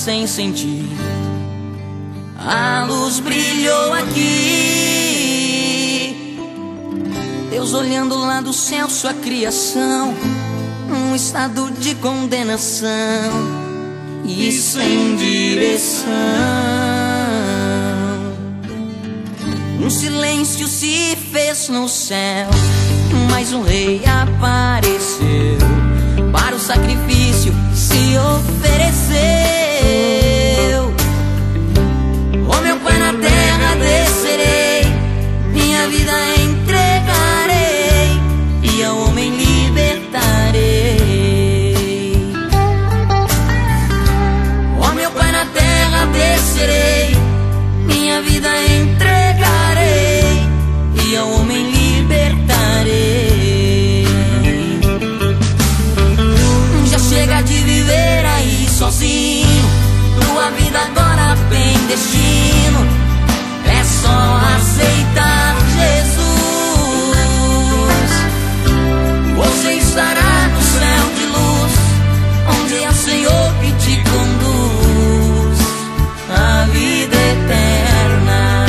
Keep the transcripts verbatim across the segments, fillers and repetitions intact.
sem sentir. A luz brilhou aqui, Deus olhando lá do céu sua criação, um estado de condenação e sem direção. Um silêncio se fez no céu, mas um rei apareceu, para o sacrifício se ofereceu. Ó meu Pai, na terra descerei, minha vida entregarei e ao homem libertarei. Ó meu Pai, na terra descerei, minha vida entregarei e ao homem libertarei. Já chega de viver aí sozinho, tua vida agora tem destino, é só aceitar Jesus. Você estará no céu de luz, onde é o Senhor que te conduz à vida eterna.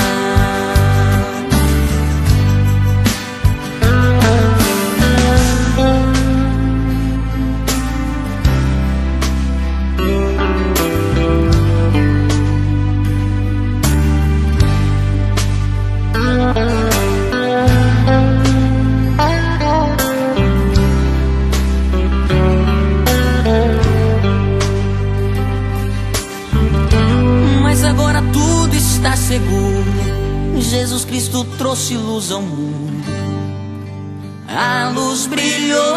Está seguro, Jesus Cristo trouxe luz ao mundo. A luz brilhou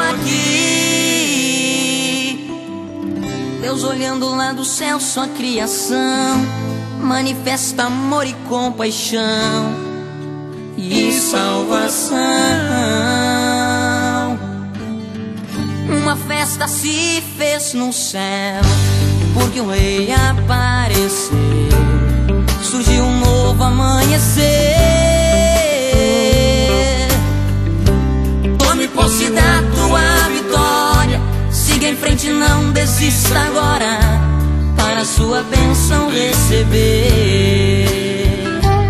aqui, Deus olhando lá do céu sua criação, manifesta amor e compaixão e salvação. Uma festa se fez no céu, porque o rei apareceu. Surgiu um novo amanhecer. Tome posse da tua vitória, siga em frente, não desista agora, para a sua bênção receber.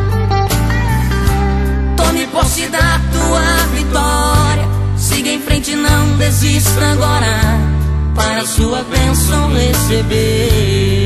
Tome posse da tua vitória, siga em frente, não desista agora, para a sua bênção receber.